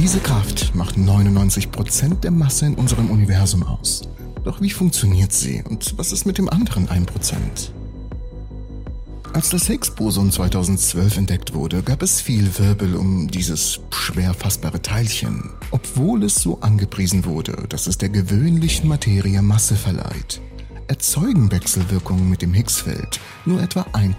Diese Kraft macht 99% der Masse in unserem Universum aus. Doch wie funktioniert sie und was ist mit dem anderen 1%? Als das Higgs-Boson 2012 entdeckt wurde, gab es viel Wirbel um dieses schwer fassbare Teilchen, obwohl es so angepriesen wurde, dass es der gewöhnlichen Materie Masse verleiht. Erzeugen Wechselwirkungen mit dem Higgs-Feld nur etwa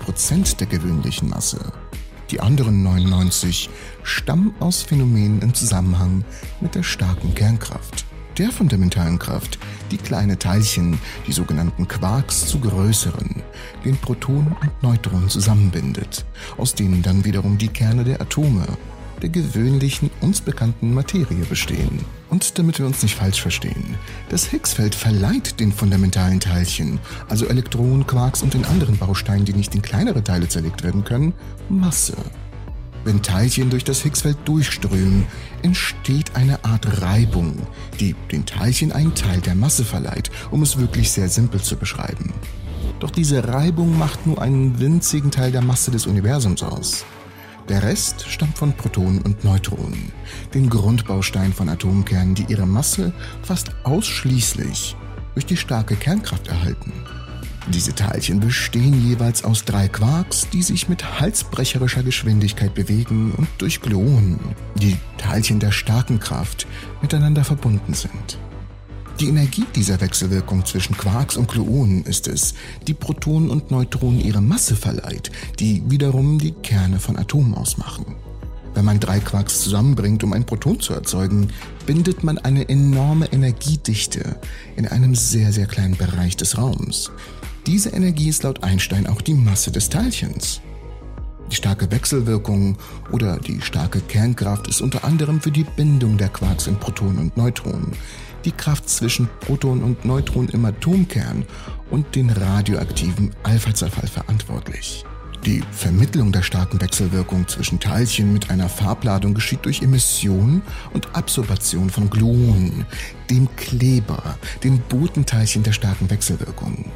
1% der gewöhnlichen Masse. Die anderen 99 stammen aus Phänomenen im Zusammenhang mit der starken Kernkraft, der fundamentalen Kraft, die kleine Teilchen, die sogenannten Quarks, zu größeren, den Protonen und Neutronen zusammenbindet, aus denen dann wiederum die Kerne der Atome, der gewöhnlichen, uns bekannten Materie bestehen. Und damit wir uns nicht falsch verstehen, das Higgs-Feld verleiht den fundamentalen Teilchen, also Elektronen, Quarks und den anderen Bausteinen, die nicht in kleinere Teile zerlegt werden können, Masse. Wenn Teilchen durch das Higgs-Feld durchströmen, entsteht eine Art Reibung, die den Teilchen einen Teil der Masse verleiht, um es wirklich sehr simpel zu beschreiben. Doch diese Reibung macht nur einen winzigen Teil der Masse des Universums aus. Der Rest stammt von Protonen und Neutronen, den Grundbausteinen von Atomkernen, die ihre Masse fast ausschließlich durch die starke Kernkraft erhalten. Diese Teilchen bestehen jeweils aus 3 Quarks, die sich mit halsbrecherischer Geschwindigkeit bewegen und durch Gluonen, die Teilchen der starken Kraft, miteinander verbunden sind. Die Energie dieser Wechselwirkung zwischen Quarks und Gluonen ist es, die Protonen und Neutronen ihre Masse verleiht, die wiederum die Kerne von Atomen ausmachen. Wenn man 3 Quarks zusammenbringt, um ein Proton zu erzeugen, bindet man eine enorme Energiedichte in einem sehr, sehr kleinen Bereich des Raums. Diese Energie ist laut Einstein auch die Masse des Teilchens. Die starke Wechselwirkung oder die starke Kernkraft ist unter anderem für die Bindung der Quarks in Protonen und Neutronen, die Kraft zwischen Protonen und Neutronen im Atomkern und den radioaktiven Alpha-Zerfall verantwortlich. Die Vermittlung der starken Wechselwirkung zwischen Teilchen mit einer Farbladung geschieht durch Emission und Absorption von Gluonen, dem Kleber, den Botenteilchen der starken Wechselwirkung.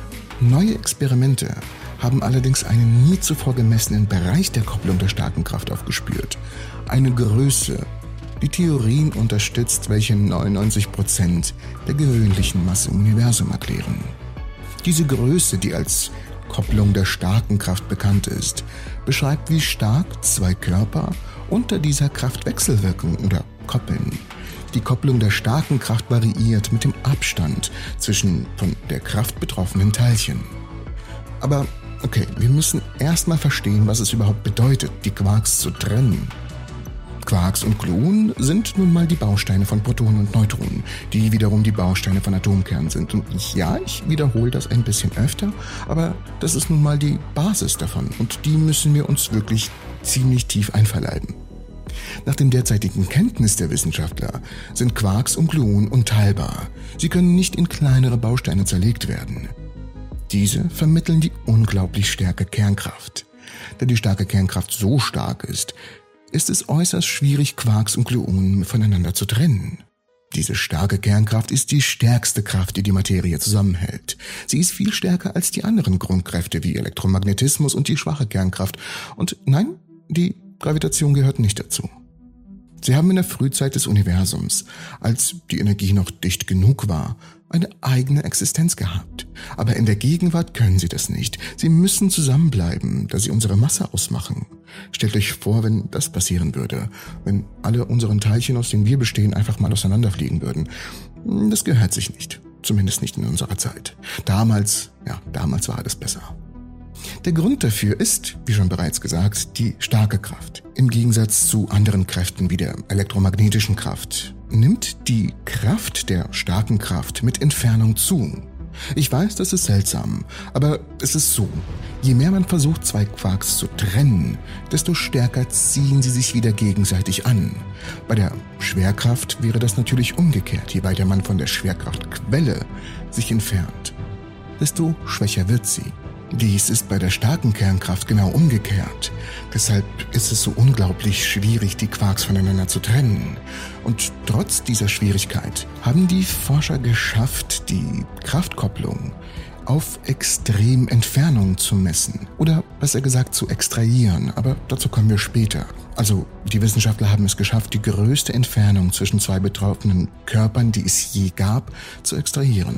Neue Experimente haben allerdings einen nie zuvor gemessenen Bereich der Kopplung der starken Kraft aufgespürt. Eine Größe, die Theorien unterstützt, welche 99% der gewöhnlichen Masse im Universum erklären. Diese Größe, die als Kopplung der starken Kraft bekannt ist, beschreibt, wie stark 2 Körper unter dieser Kraft wechselwirken oder koppeln. Die Kopplung der starken Kraft variiert mit dem Abstand zwischen von der Kraft betroffenen Teilchen. Aber okay, wir müssen erstmal verstehen, was es überhaupt bedeutet, die Quarks zu trennen. Quarks und Gluonen sind nun mal die Bausteine von Protonen und Neutronen, die wiederum die Bausteine von Atomkernen sind. Und ich wiederhole das ein bisschen öfter, aber das ist nun mal die Basis davon und die müssen wir uns wirklich ziemlich tief einverleiben. Nach dem derzeitigen Kenntnis der Wissenschaftler sind Quarks und Gluonen unteilbar. Sie können nicht in kleinere Bausteine zerlegt werden. Diese vermitteln die unglaublich starke Kernkraft. Da die starke Kernkraft so stark ist es äußerst schwierig, Quarks und Gluonen voneinander zu trennen. Diese starke Kernkraft ist die stärkste Kraft, die die Materie zusammenhält. Sie ist viel stärker als die anderen Grundkräfte wie Elektromagnetismus und die schwache Kernkraft. Und nein, die Gravitation gehört nicht dazu. Sie haben in der Frühzeit des Universums, als die Energie noch dicht genug war, eine eigene Existenz gehabt. Aber in der Gegenwart können sie das nicht. Sie müssen zusammenbleiben, da sie unsere Masse ausmachen. Stellt euch vor, wenn das passieren würde, wenn alle unseren Teilchen, aus denen wir bestehen, einfach mal auseinanderfliegen würden. Das gehört sich nicht, zumindest nicht in unserer Zeit. Damals war alles besser. Der Grund dafür ist, wie schon bereits gesagt, die starke Kraft. Im Gegensatz zu anderen Kräften wie der elektromagnetischen Kraft nimmt die Kraft der starken Kraft mit Entfernung zu. Ich weiß, das ist seltsam, aber es ist so. Je mehr man versucht, 2 Quarks zu trennen, desto stärker ziehen sie sich wieder gegenseitig an. Bei der Schwerkraft wäre das natürlich umgekehrt. Je weiter man von der Schwerkraftquelle sich entfernt, desto schwächer wird sie. Dies ist bei der starken Kernkraft genau umgekehrt. Deshalb ist es so unglaublich schwierig, die Quarks voneinander zu trennen. Und trotz dieser Schwierigkeit haben die Forscher geschafft, die Kraftkopplung auf extrem Entfernung zu messen. Oder besser gesagt zu extrahieren, aber dazu kommen wir später. Also, die Wissenschaftler haben es geschafft, die größte Entfernung zwischen zwei betroffenen Körpern, die es je gab, zu extrahieren.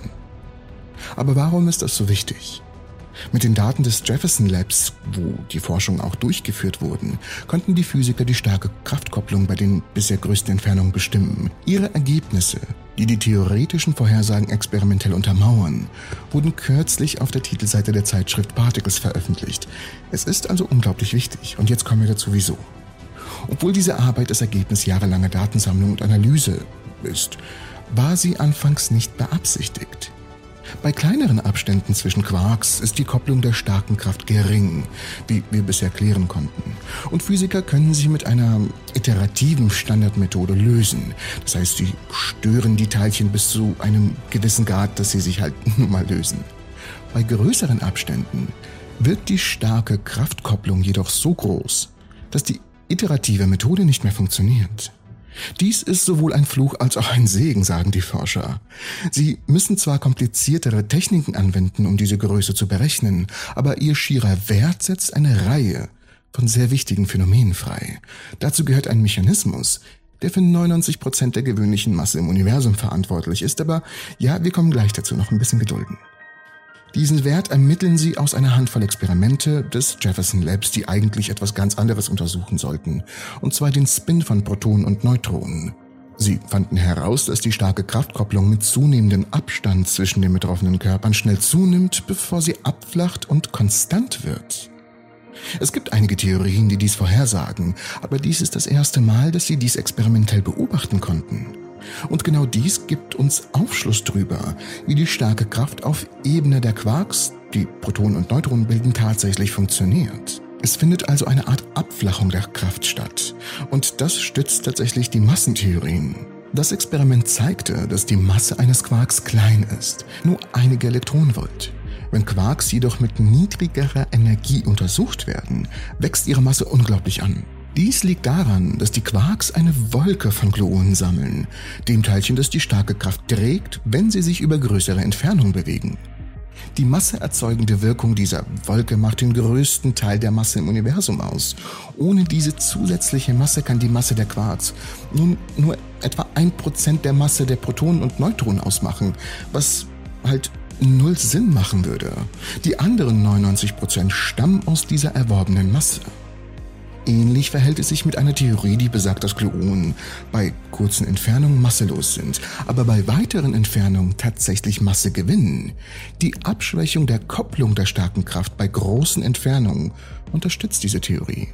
Aber warum ist das so wichtig? Mit den Daten des Jefferson Labs, wo die Forschungen auch durchgeführt wurden, konnten die Physiker die starke Kraftkopplung bei den bisher größten Entfernungen bestimmen. Ihre Ergebnisse, die die theoretischen Vorhersagen experimentell untermauern, wurden kürzlich auf der Titelseite der Zeitschrift Particles veröffentlicht. Es ist also unglaublich wichtig. Und jetzt kommen wir dazu, wieso. Obwohl diese Arbeit das Ergebnis jahrelanger Datensammlung und Analyse ist, war sie anfangs nicht beabsichtigt. Bei kleineren Abständen zwischen Quarks ist die Kopplung der starken Kraft gering, wie wir bisher klären konnten. Und Physiker können sie mit einer iterativen Standardmethode lösen. Das heißt, sie stören die Teilchen bis zu einem gewissen Grad, dass sie sich halt nun mal lösen. Bei größeren Abständen wird die starke Kraftkopplung jedoch so groß, dass die iterative Methode nicht mehr funktioniert. Dies ist sowohl ein Fluch als auch ein Segen, sagen die Forscher. Sie müssen zwar kompliziertere Techniken anwenden, um diese Größe zu berechnen, aber ihr schierer Wert setzt eine Reihe von sehr wichtigen Phänomenen frei. Dazu gehört ein Mechanismus, der für 99% der gewöhnlichen Masse im Universum verantwortlich ist, aber ja, wir kommen gleich dazu, noch ein bisschen gedulden. Diesen Wert ermitteln sie aus einer Handvoll Experimente des Jefferson Labs, die eigentlich etwas ganz anderes untersuchen sollten, und zwar den Spin von Protonen und Neutronen. Sie fanden heraus, dass die starke Kraftkopplung mit zunehmendem Abstand zwischen den betroffenen Körpern schnell zunimmt, bevor sie abflacht und konstant wird. Es gibt einige Theorien, die dies vorhersagen, aber dies ist das erste Mal, dass sie dies experimentell beobachten konnten. Und genau dies gibt uns Aufschluss darüber, wie die starke Kraft auf Ebene der Quarks, die Protonen und Neutronen bilden, tatsächlich funktioniert. Es findet also eine Art Abflachung der Kraft statt. Und das stützt tatsächlich die Massentheorien. Das Experiment zeigte, dass die Masse eines Quarks klein ist, nur einige Elektronenvolt. Wenn Quarks jedoch mit niedrigerer Energie untersucht werden, wächst ihre Masse unglaublich an. Dies liegt daran, dass die Quarks eine Wolke von Gluonen sammeln, dem Teilchen, das die starke Kraft trägt, wenn sie sich über größere Entfernungen bewegen. Die masseerzeugende Wirkung dieser Wolke macht den größten Teil der Masse im Universum aus. Ohne diese zusätzliche Masse kann die Masse der Quarks nun nur etwa 1% der Masse der Protonen und Neutronen ausmachen, was halt null Sinn machen würde. Die anderen 99% stammen aus dieser erworbenen Masse. Ähnlich verhält es sich mit einer Theorie, die besagt, dass Gluonen bei kurzen Entfernungen masselos sind, aber bei weiteren Entfernungen tatsächlich Masse gewinnen. Die Abschwächung der Kopplung der starken Kraft bei großen Entfernungen unterstützt diese Theorie.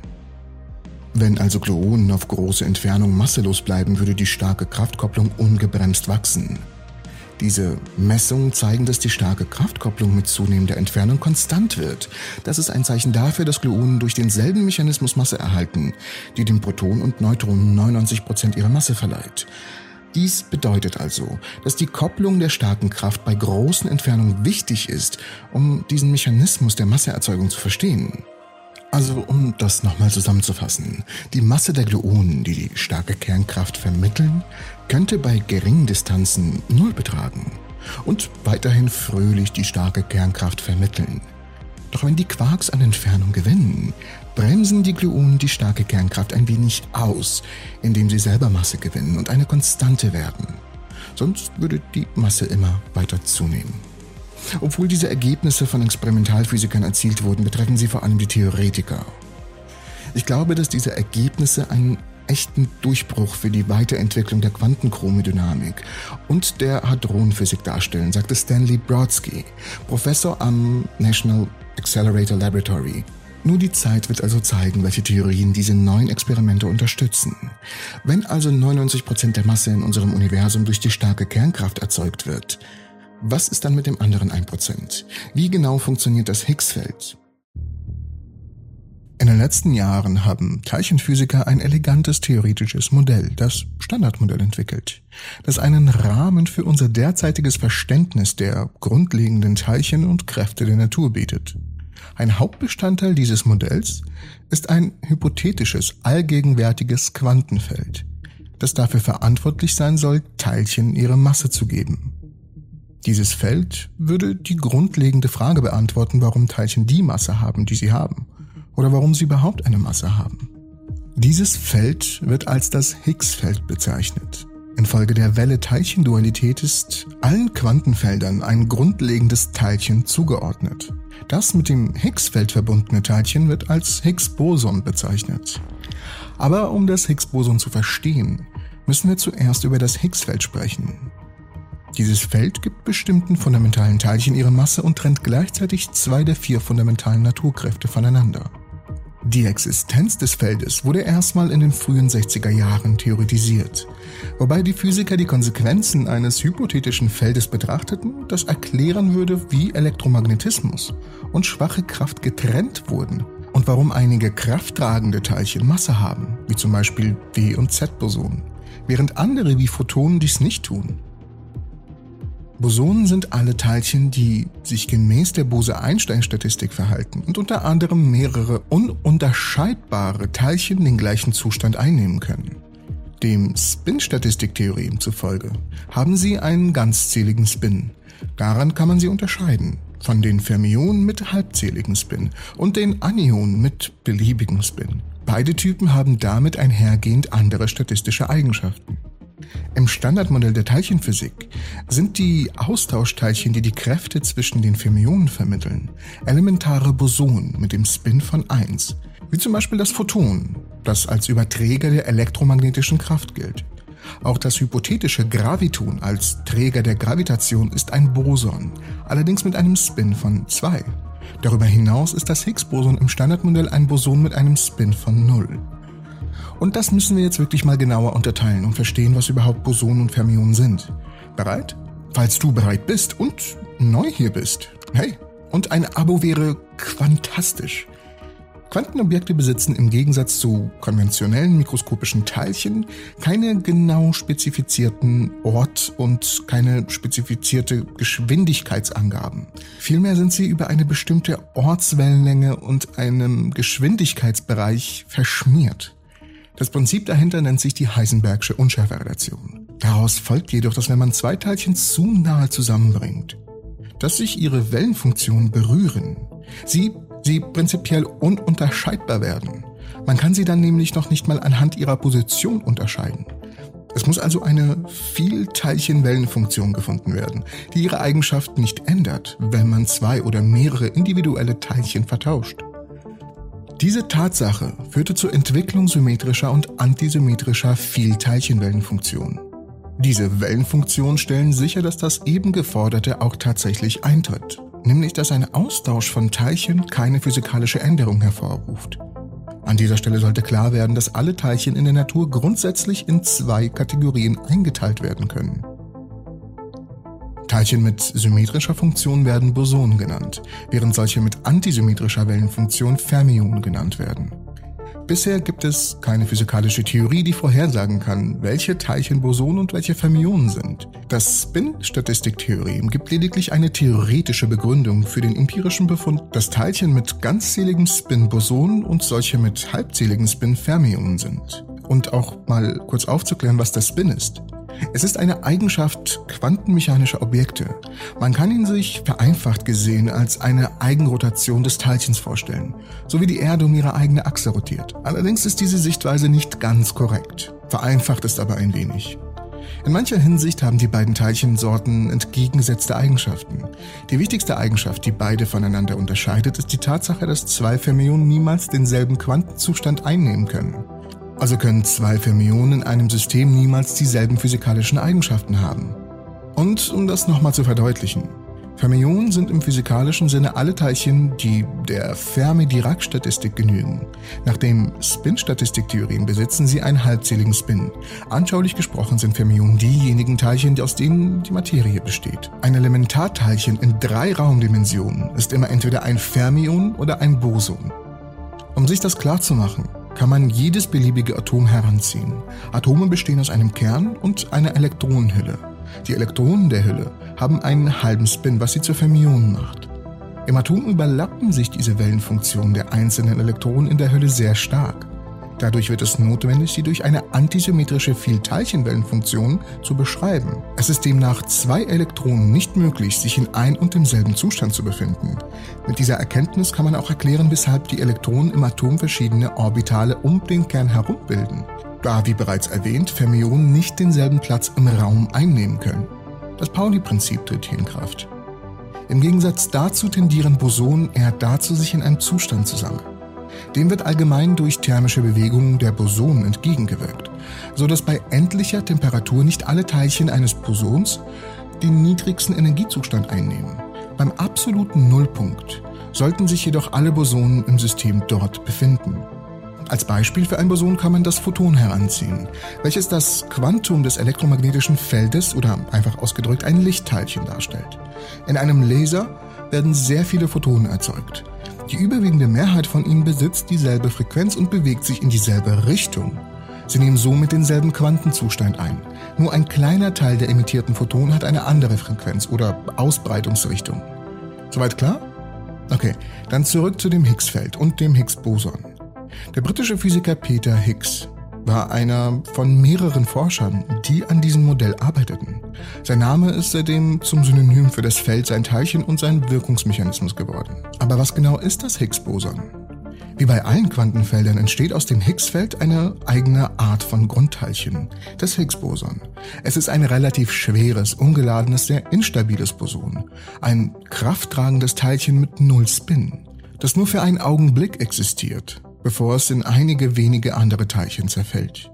Wenn also Gluonen auf große Entfernungen masselos bleiben, würde die starke Kraftkopplung ungebremst wachsen. Diese Messungen zeigen, dass die starke Kraftkopplung mit zunehmender Entfernung konstant wird. Das ist ein Zeichen dafür, dass Gluonen durch denselben Mechanismus Masse erhalten, die den Protonen und Neutronen 99% ihrer Masse verleiht. Dies bedeutet also, dass die Kopplung der starken Kraft bei großen Entfernungen wichtig ist, um diesen Mechanismus der Masseerzeugung zu verstehen. Also, um das nochmal zusammenzufassen, die Masse der Gluonen, die die starke Kernkraft vermitteln, könnte bei geringen Distanzen 0 betragen und weiterhin fröhlich die starke Kernkraft vermitteln. Doch wenn die Quarks an Entfernung gewinnen, bremsen die Gluonen die starke Kernkraft ein wenig aus, indem sie selber Masse gewinnen und eine Konstante werden. Sonst würde die Masse immer weiter zunehmen. Obwohl diese Ergebnisse von Experimentalphysikern erzielt wurden, betreffen sie vor allem die Theoretiker. Ich glaube, dass diese Ergebnisse einen echten Durchbruch für die Weiterentwicklung der Quantenchromodynamik und der Hadronenphysik darstellen, sagte Stanley Brodsky, Professor am National Accelerator Laboratory. Nur die Zeit wird also zeigen, welche Theorien diese neuen Experimente unterstützen. Wenn also 99% der Masse in unserem Universum durch die starke Kernkraft erzeugt wird, was ist dann mit dem anderen 1%? Wie genau funktioniert das Higgs-Feld? In den letzten Jahren haben Teilchenphysiker ein elegantes theoretisches Modell, das Standardmodell, entwickelt, das einen Rahmen für unser derzeitiges Verständnis der grundlegenden Teilchen und Kräfte der Natur bietet. Ein Hauptbestandteil dieses Modells ist ein hypothetisches, allgegenwärtiges Quantenfeld, das dafür verantwortlich sein soll, Teilchen ihre Masse zu geben. Dieses Feld würde die grundlegende Frage beantworten, warum Teilchen die Masse haben, die sie haben, oder warum sie überhaupt eine Masse haben. Dieses Feld wird als das Higgs-Feld bezeichnet. Infolge der Welle-Teilchen-Dualität ist allen Quantenfeldern ein grundlegendes Teilchen zugeordnet. Das mit dem Higgs-Feld verbundene Teilchen wird als Higgs-Boson bezeichnet. Aber um das Higgs-Boson zu verstehen, müssen wir zuerst über das Higgs-Feld sprechen. Dieses Feld gibt bestimmten fundamentalen Teilchen ihre Masse und trennt gleichzeitig 2 der 4 fundamentalen Naturkräfte voneinander. Die Existenz des Feldes wurde erstmal in den frühen 60er Jahren theoretisiert, wobei die Physiker die Konsequenzen eines hypothetischen Feldes betrachteten, das erklären würde, wie Elektromagnetismus und schwache Kraft getrennt wurden und warum einige krafttragende Teilchen Masse haben, wie zum Beispiel W- und Z-Bosonen, während andere wie Photonen dies nicht tun. Bosonen sind alle Teilchen, die sich gemäß der Bose-Einstein-Statistik verhalten und unter anderem mehrere ununterscheidbare Teilchen den gleichen Zustand einnehmen können. Dem Spin-Statistik-Theorem zufolge haben sie einen ganzzähligen Spin. Daran kann man sie unterscheiden von den Fermionen mit halbzähligen Spin und den Anionen mit beliebigem Spin. Beide Typen haben damit einhergehend andere statistische Eigenschaften. Im Standardmodell der Teilchenphysik sind die Austauschteilchen, die die Kräfte zwischen den Fermionen vermitteln, elementare Bosonen mit dem Spin von 1, wie zum Beispiel das Photon, das als Überträger der elektromagnetischen Kraft gilt. Auch das hypothetische Graviton als Träger der Gravitation ist ein Boson, allerdings mit einem Spin von 2. Darüber hinaus ist das Higgs-Boson im Standardmodell ein Boson mit einem Spin von 0. Und das müssen wir jetzt wirklich mal genauer unterteilen und verstehen, was überhaupt Bosonen und Fermionen sind. Bereit? Falls du bereit bist und neu hier bist, hey, und ein Abo wäre quantastisch. Quantenobjekte besitzen im Gegensatz zu konventionellen mikroskopischen Teilchen keine genau spezifizierten Ort- und keine spezifizierte Geschwindigkeitsangaben. Vielmehr sind sie über eine bestimmte Ortswellenlänge und einem Geschwindigkeitsbereich verschmiert. Das Prinzip dahinter nennt sich die Heisenbergsche Unschärferelation. Daraus folgt jedoch, dass wenn man 2 Teilchen zu nahe zusammenbringt, dass sich ihre Wellenfunktionen berühren, sie prinzipiell ununterscheidbar werden. Man kann sie dann nämlich noch nicht mal anhand ihrer Position unterscheiden. Es muss also eine Vielteilchen-Wellenfunktion gefunden werden, die ihre Eigenschaften nicht ändert, wenn man 2 oder mehrere individuelle Teilchen vertauscht. Diese Tatsache führte zur Entwicklung symmetrischer und antisymmetrischer Vielteilchenwellenfunktionen. Diese Wellenfunktionen stellen sicher, dass das eben Geforderte auch tatsächlich eintritt, nämlich dass ein Austausch von Teilchen keine physikalische Änderung hervorruft. An dieser Stelle sollte klar werden, dass alle Teilchen in der Natur grundsätzlich in 2 Kategorien eingeteilt werden können. Teilchen mit symmetrischer Funktion werden Bosonen genannt, während solche mit antisymmetrischer Wellenfunktion Fermionen genannt werden. Bisher gibt es keine physikalische Theorie, die vorhersagen kann, welche Teilchen Bosonen und welche Fermionen sind. Das Spin-Statistik-Theorem gibt lediglich eine theoretische Begründung für den empirischen Befund, dass Teilchen mit ganzzähligem Spin Bosonen und solche mit halbzähligem Spin Fermionen sind. Und auch mal kurz aufzuklären, was der Spin ist. Es ist eine Eigenschaft quantenmechanischer Objekte. Man kann ihn sich vereinfacht gesehen als eine Eigenrotation des Teilchens vorstellen, so wie die Erde um ihre eigene Achse rotiert. Allerdings ist diese Sichtweise nicht ganz korrekt. Vereinfacht ist aber ein wenig. In mancher Hinsicht haben die beiden Teilchensorten entgegengesetzte Eigenschaften. Die wichtigste Eigenschaft, die beide voneinander unterscheidet, ist die Tatsache, dass 2 Fermionen niemals denselben Quantenzustand einnehmen können. Also können 2 Fermionen in einem System niemals dieselben physikalischen Eigenschaften haben. Und um das nochmal zu verdeutlichen, Fermionen sind im physikalischen Sinne alle Teilchen, die der Fermi-Dirac-Statistik genügen. Nach dem Spin-Statistik-Theorem besitzen sie einen halbzähligen Spin. Anschaulich gesprochen sind Fermionen diejenigen Teilchen, aus denen die Materie besteht. Ein Elementarteilchen in 3 Raumdimensionen ist immer entweder ein Fermion oder ein Boson. Um sich das klarzumachen, kann man jedes beliebige Atom heranziehen. Atome bestehen aus einem Kern und einer Elektronenhülle. Die Elektronen der Hülle haben einen halben Spin, was sie zu Fermionen macht. Im Atom überlappen sich diese Wellenfunktionen der einzelnen Elektronen in der Hülle sehr stark. Dadurch wird es notwendig, sie durch eine antisymmetrische Vielteilchenwellenfunktion zu beschreiben. Es ist demnach 2 Elektronen nicht möglich, sich in ein und demselben Zustand zu befinden. Mit dieser Erkenntnis kann man auch erklären, weshalb die Elektronen im Atom verschiedene Orbitale um den Kern herum bilden, da, wie bereits erwähnt, Fermionen nicht denselben Platz im Raum einnehmen können. Das Pauli-Prinzip tritt hier in Kraft. Im Gegensatz dazu tendieren Bosonen eher dazu, sich in einem Zustand zu sammeln. Dem wird allgemein durch thermische Bewegungen der Bosonen entgegengewirkt, so dass bei endlicher Temperatur nicht alle Teilchen eines Bosons den niedrigsten Energiezustand einnehmen. Beim absoluten Nullpunkt sollten sich jedoch alle Bosonen im System dort befinden. Als Beispiel für ein Boson kann man das Photon heranziehen, welches das Quantum des elektromagnetischen Feldes oder einfach ausgedrückt ein Lichtteilchen darstellt. In einem Laser werden sehr viele Photonen erzeugt. Die überwiegende Mehrheit von ihnen besitzt dieselbe Frequenz und bewegt sich in dieselbe Richtung. Sie nehmen somit denselben Quantenzustand ein. Nur ein kleiner Teil der emittierten Photonen hat eine andere Frequenz oder Ausbreitungsrichtung. Soweit klar? Okay, dann zurück zu dem Higgs-Feld und dem Higgs-Boson. Der britische Physiker Peter Higgs war einer von mehreren Forschern, die an diesem Modell arbeiteten. Sein Name ist seitdem zum Synonym für das Feld, sein Teilchen und sein Wirkungsmechanismus geworden. Aber was genau ist das Higgs-Boson? Wie bei allen Quantenfeldern entsteht aus dem Higgs-Feld eine eigene Art von Grundteilchen, das Higgs-Boson. Es ist ein relativ schweres, ungeladenes, sehr instabiles Boson. Ein krafttragendes Teilchen mit 0 Spin, das nur für einen Augenblick existiert, bevor es in einige wenige andere Teilchen zerfällt.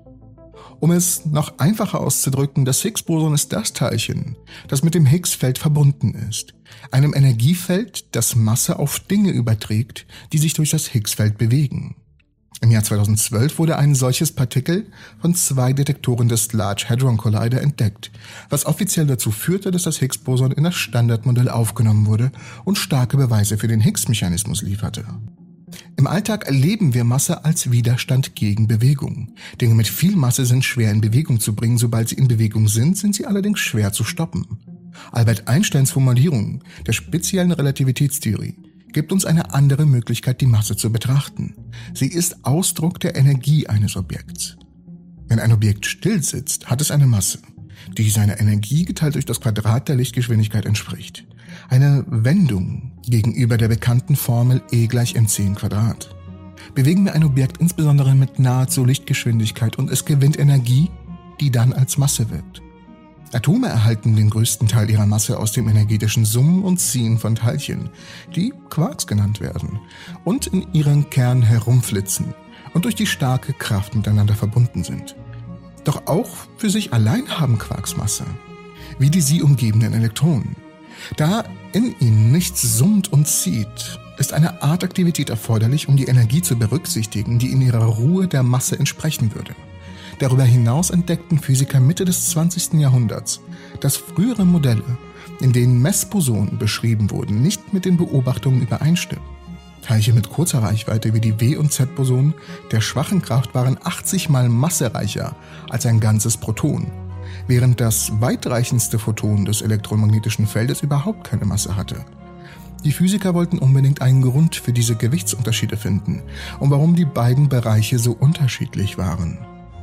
Um es noch einfacher auszudrücken, das Higgs-Boson ist das Teilchen, das mit dem Higgs-Feld verbunden ist, einem Energiefeld, das Masse auf Dinge überträgt, die sich durch das Higgs-Feld bewegen. Im Jahr 2012 wurde ein solches Partikel von 2 Detektoren des Large Hadron Collider entdeckt, was offiziell dazu führte, dass das Higgs-Boson in das Standardmodell aufgenommen wurde und starke Beweise für den Higgs-Mechanismus lieferte. Im Alltag erleben wir Masse als Widerstand gegen Bewegung. Dinge mit viel Masse sind schwer in Bewegung zu bringen, sobald sie in Bewegung sind sie allerdings schwer zu stoppen. Albert Einsteins Formulierung der speziellen Relativitätstheorie gibt uns eine andere Möglichkeit, die Masse zu betrachten. Sie ist Ausdruck der Energie eines Objekts. Wenn ein Objekt still sitzt, hat es eine Masse, die seiner Energie geteilt durch das Quadrat der Lichtgeschwindigkeit entspricht. Eine Wendung gegenüber der bekannten Formel E = mc². Bewegen wir ein Objekt insbesondere mit nahezu Lichtgeschwindigkeit und es gewinnt Energie, die dann als Masse wirkt. Atome erhalten den größten Teil ihrer Masse aus dem energetischen Summen und Ziehen von Teilchen, die Quarks genannt werden, und in ihren Kern herumflitzen und durch die starke Kraft miteinander verbunden sind. Doch auch für sich allein haben Quarks Masse, wie die sie umgebenden Elektronen. Da in ihnen nichts summt und zieht, ist eine Art Aktivität erforderlich, um die Energie zu berücksichtigen, die in ihrer Ruhe der Masse entsprechen würde. Darüber hinaus entdeckten Physiker Mitte des 20. Jahrhunderts, dass frühere Modelle, in denen Messbosonen beschrieben wurden, nicht mit den Beobachtungen übereinstimmen. Teilchen mit kurzer Reichweite wie die W- und Z-Bosonen der schwachen Kraft waren 80 mal massereicher als ein ganzes Proton, während das weitreichendste Photon des elektromagnetischen Feldes überhaupt keine Masse hatte. Die Physiker wollten unbedingt einen Grund für diese Gewichtsunterschiede finden und warum die beiden Bereiche so unterschiedlich waren.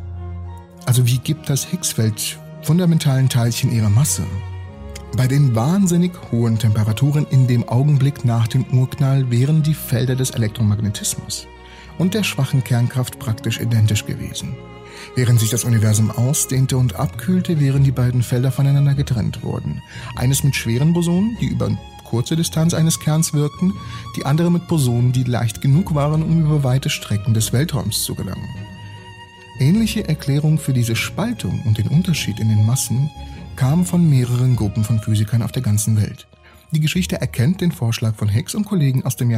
Also wie gibt das Higgsfeld fundamentalen Teilchen ihre Masse? Bei den wahnsinnig hohen Temperaturen in dem Augenblick nach dem Urknall wären die Felder des Elektromagnetismus und der schwachen Kernkraft praktisch identisch gewesen. Während sich das Universum ausdehnte und abkühlte, wären die beiden Felder voneinander getrennt worden. Eines mit schweren Bosonen, die über kurze Distanz eines Kerns wirkten, die andere mit Bosonen, die leicht genug waren, um über weite Strecken des Weltraums zu gelangen. Ähnliche Erklärungen für diese Spaltung und den Unterschied in den Massen kamen von mehreren Gruppen von Physikern auf der ganzen Welt. Die Geschichte erkennt den Vorschlag von Higgs und Kollegen aus dem Jahr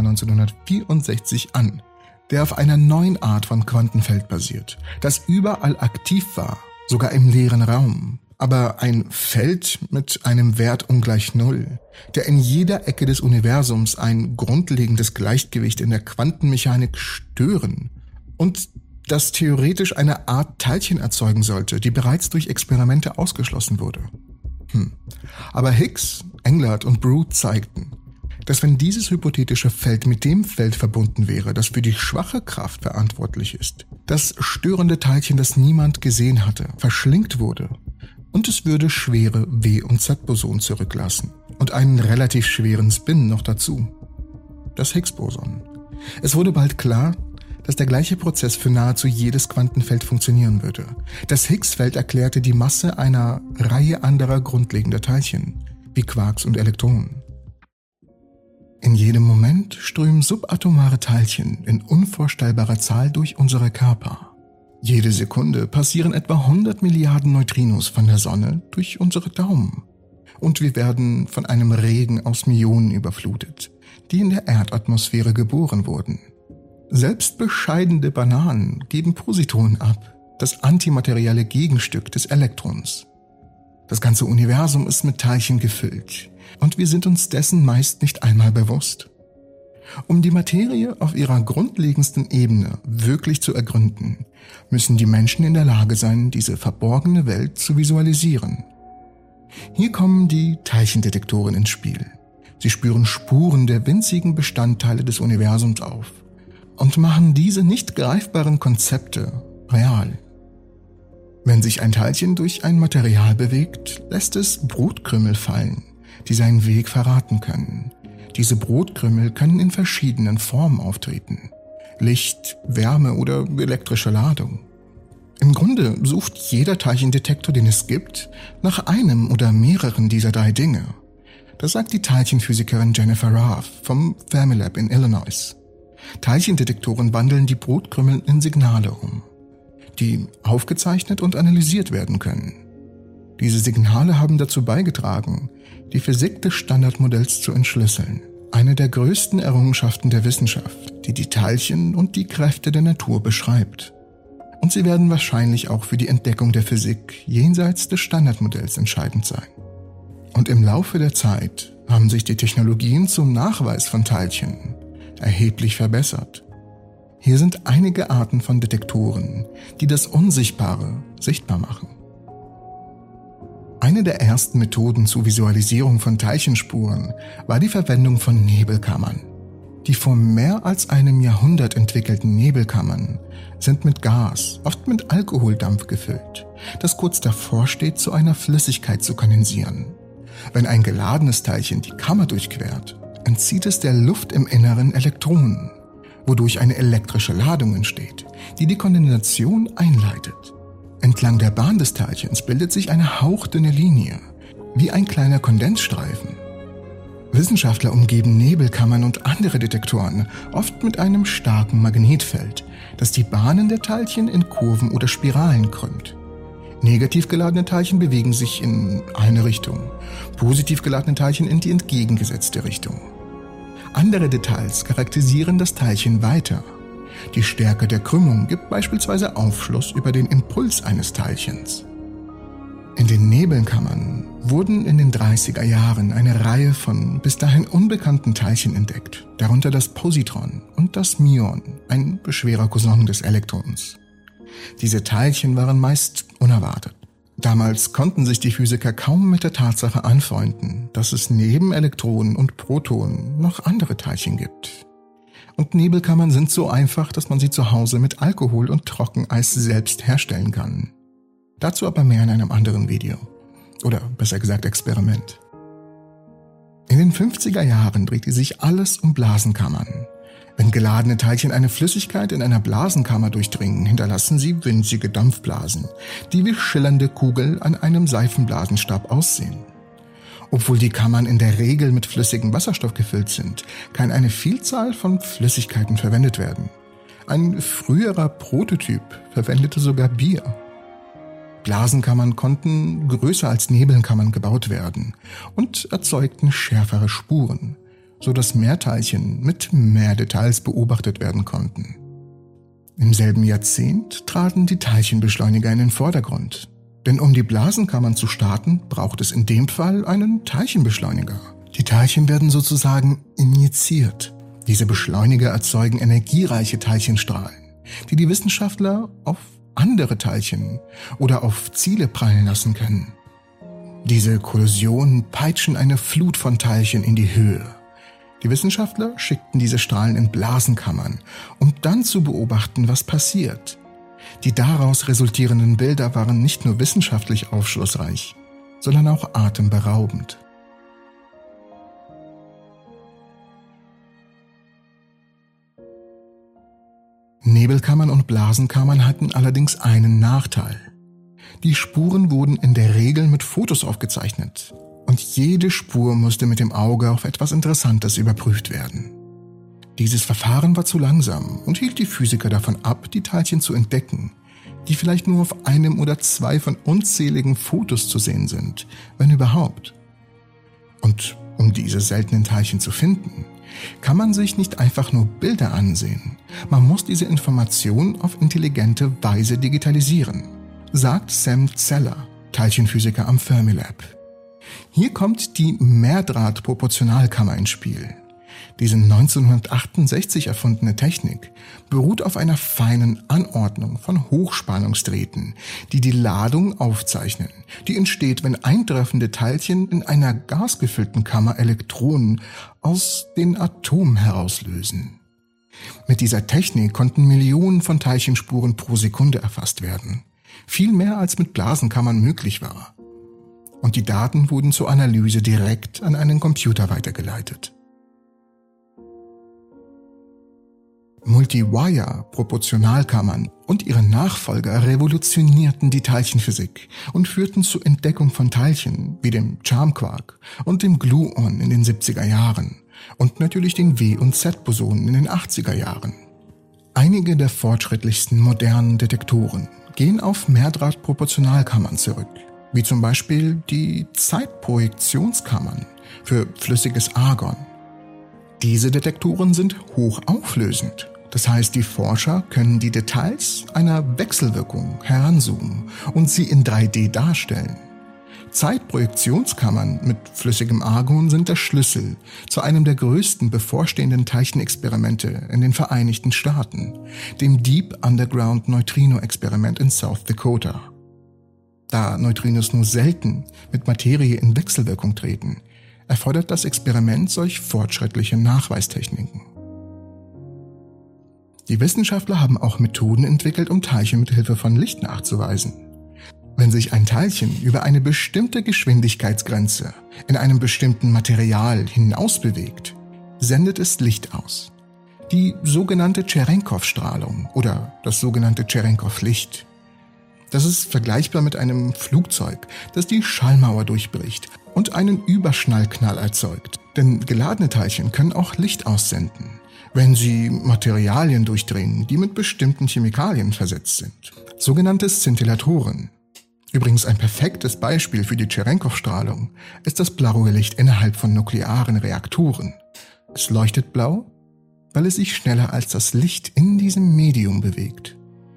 1964 an, der auf einer neuen Art von Quantenfeld basiert, das überall aktiv war, sogar im leeren Raum. Aber ein Feld mit einem Wert ungleich 0, der in jeder Ecke des Universums ein grundlegendes Gleichgewicht in der Quantenmechanik stören und das theoretisch eine Art Teilchen erzeugen sollte, die bereits durch Experimente ausgeschlossen wurde. Aber Higgs, Englert und Brood zeigten, dass wenn dieses hypothetische Feld mit dem Feld verbunden wäre, das für die schwache Kraft verantwortlich ist, das störende Teilchen, das niemand gesehen hatte, verschlingt wurde und es würde schwere W- und Z-Boson zurücklassen und einen relativ schweren Spin noch dazu. Das Higgs-Boson. Es wurde bald klar, dass der gleiche Prozess für nahezu jedes Quantenfeld funktionieren würde. Das Higgs-Feld erklärte die Masse einer Reihe anderer grundlegender Teilchen, wie Quarks und Elektronen. In jedem Moment strömen subatomare Teilchen in unvorstellbarer Zahl durch unsere Körper. Jede Sekunde passieren etwa 100 Milliarden Neutrinos von der Sonne durch unsere Daumen. Und wir werden von einem Regen aus Myonen überflutet, die in der Erdatmosphäre geboren wurden. Selbst bescheidene Bananen geben Positronen ab, das antimaterielle Gegenstück des Elektrons. Das ganze Universum ist mit Teilchen gefüllt und wir sind uns dessen meist nicht einmal bewusst. Um die Materie auf ihrer grundlegendsten Ebene wirklich zu ergründen, müssen die Menschen in der Lage sein, diese verborgene Welt zu visualisieren. Hier kommen die Teilchendetektoren ins Spiel. Sie spüren Spuren der winzigen Bestandteile des Universums auf und machen diese nicht greifbaren Konzepte real. Wenn sich ein Teilchen durch ein Material bewegt, lässt es Brotkrümel fallen, die seinen Weg verraten können. Diese Brotkrümel können in verschiedenen Formen auftreten. Licht, Wärme oder elektrische Ladung. Im Grunde sucht jeder Teilchendetektor, den es gibt, nach einem oder mehreren dieser drei Dinge. Das sagt die Teilchenphysikerin Jennifer Rath vom Fermilab in Illinois. Teilchendetektoren wandeln die Brotkrümel in Signale um, die aufgezeichnet und analysiert werden können. Diese Signale haben dazu beigetragen, die Physik des Standardmodells zu entschlüsseln. Eine der größten Errungenschaften der Wissenschaft, die die Teilchen und die Kräfte der Natur beschreibt. Und sie werden wahrscheinlich auch für die Entdeckung der Physik jenseits des Standardmodells entscheidend sein. Und im Laufe der Zeit haben sich die Technologien zum Nachweis von Teilchen erheblich verbessert. Hier sind einige Arten von Detektoren, die das Unsichtbare sichtbar machen. Eine der ersten Methoden zur Visualisierung von Teilchenspuren war die Verwendung von Nebelkammern. Die vor mehr als einem Jahrhundert entwickelten Nebelkammern sind mit Gas, oft mit Alkoholdampf gefüllt, das kurz davor steht, zu einer Flüssigkeit zu kondensieren. Wenn ein geladenes Teilchen die Kammer durchquert, entzieht es der Luft im Inneren Elektronen, wodurch eine elektrische Ladung entsteht, die die Kondensation einleitet. Entlang der Bahn des Teilchens bildet sich eine hauchdünne Linie, wie ein kleiner Kondensstreifen. Wissenschaftler umgeben Nebelkammern und andere Detektoren oft mit einem starken Magnetfeld, das die Bahnen der Teilchen in Kurven oder Spiralen krümmt. Negativ geladene Teilchen bewegen sich in eine Richtung, positiv geladene Teilchen in die entgegengesetzte Richtung. Andere Details charakterisieren das Teilchen weiter. Die Stärke der Krümmung gibt beispielsweise Aufschluss über den Impuls eines Teilchens. In den Nebelkammern wurden in den 30er Jahren eine Reihe von bis dahin unbekannten Teilchen entdeckt, darunter das Positron und das Myon, ein schwerer Cousin des Elektrons. Diese Teilchen waren meist unerwartet. Damals konnten sich die Physiker kaum mit der Tatsache anfreunden, dass es neben Elektronen und Protonen noch andere Teilchen gibt. Und Nebelkammern sind so einfach, dass man sie zu Hause mit Alkohol und Trockeneis selbst herstellen kann. Dazu aber mehr in einem anderen Video. Oder besser gesagt Experiment. In den 50er Jahren drehte sich alles um Blasenkammern. Wenn geladene Teilchen eine Flüssigkeit in einer Blasenkammer durchdringen, hinterlassen sie winzige Dampfblasen, die wie schillernde Kugeln an einem Seifenblasenstab aussehen. Obwohl die Kammern in der Regel mit flüssigem Wasserstoff gefüllt sind, kann eine Vielzahl von Flüssigkeiten verwendet werden. Ein früherer Prototyp verwendete sogar Bier. Blasenkammern konnten größer als Nebelkammern gebaut werden und erzeugten schärfere Spuren, sodass mehr Teilchen mit mehr Details beobachtet werden konnten. Im selben Jahrzehnt traten die Teilchenbeschleuniger in den Vordergrund. Denn um die Blasenkammern zu starten, braucht es in dem Fall einen Teilchenbeschleuniger. Die Teilchen werden sozusagen injiziert. Diese Beschleuniger erzeugen energiereiche Teilchenstrahlen, die die Wissenschaftler auf andere Teilchen oder auf Ziele prallen lassen können. Diese Kollisionen peitschen eine Flut von Teilchen in die Höhe. Die Die Wissenschaftler schickten diese Strahlen in Blasenkammern, um dann zu beobachten, was passiert. Die daraus resultierenden Bilder waren nicht nur wissenschaftlich aufschlussreich, sondern auch atemberaubend. Nebelkammern und Blasenkammern hatten allerdings einen Nachteil. Die Spuren wurden in der Regel mit Fotos aufgezeichnet und jede Spur musste mit dem Auge auf etwas Interessantes überprüft werden. Dieses Verfahren war zu langsam und hielt die Physiker davon ab, die Teilchen zu entdecken, die vielleicht nur auf einem oder zwei von unzähligen Fotos zu sehen sind, wenn überhaupt. Und um diese seltenen Teilchen zu finden, kann man sich nicht einfach nur Bilder ansehen. Man muss diese Information auf intelligente Weise digitalisieren, sagt Sam Zeller, Teilchenphysiker am Fermilab. Hier kommt die Mehrdraht-Proportionalkammer ins Spiel. Diese 1968 erfundene Technik beruht auf einer feinen Anordnung von Hochspannungsdrähten, die die Ladung aufzeichnen, die entsteht, wenn eintreffende Teilchen in einer gasgefüllten Kammer Elektronen aus den Atomen herauslösen. Mit dieser Technik konnten Millionen von Teilchenspuren pro Sekunde erfasst werden, viel mehr als mit Blasenkammern möglich war. Und die Daten wurden zur Analyse direkt an einen Computer weitergeleitet. Multi-Wire-Proportionalkammern und ihre Nachfolger revolutionierten die Teilchenphysik und führten zur Entdeckung von Teilchen wie dem Charm-Quark und dem Gluon in den 70er Jahren und natürlich den W- und Z-Bosonen in den 80er Jahren. Einige der fortschrittlichsten modernen Detektoren gehen auf Mehrdraht-Proportionalkammern zurück, wie zum Beispiel die Zeitprojektionskammern für flüssiges Argon. Diese Detektoren sind hochauflösend. Das heißt, die Forscher können die Details einer Wechselwirkung heranzoomen und sie in 3D darstellen. Zeitprojektionskammern mit flüssigem Argon sind der Schlüssel zu einem der größten bevorstehenden Teilchenexperimente in den Vereinigten Staaten, dem Deep Underground Neutrino Experiment in South Dakota. Da Neutrinos nur selten mit Materie in Wechselwirkung treten, erfordert das Experiment solch fortschrittliche Nachweistechniken. Die Wissenschaftler haben auch Methoden entwickelt, um Teilchen mit Hilfe von Licht nachzuweisen. Wenn sich ein Teilchen über eine bestimmte Geschwindigkeitsgrenze in einem bestimmten Material hinausbewegt, sendet es Licht aus. Die sogenannte Cherenkov-Strahlung oder das sogenannte Cherenkov-Licht. Das ist vergleichbar mit einem Flugzeug, das die Schallmauer durchbricht und einen Überschnallknall erzeugt. Denn geladene Teilchen können auch Licht aussenden, wenn sie Materialien durchdringen, die mit bestimmten Chemikalien versetzt sind. Sogenannte Szintillatoren. Übrigens ein perfektes Beispiel für die Cherenkov-Strahlung ist das blaue Licht innerhalb von nuklearen Reaktoren. Es leuchtet blau, weil es sich schneller als das Licht in diesem Medium bewegt.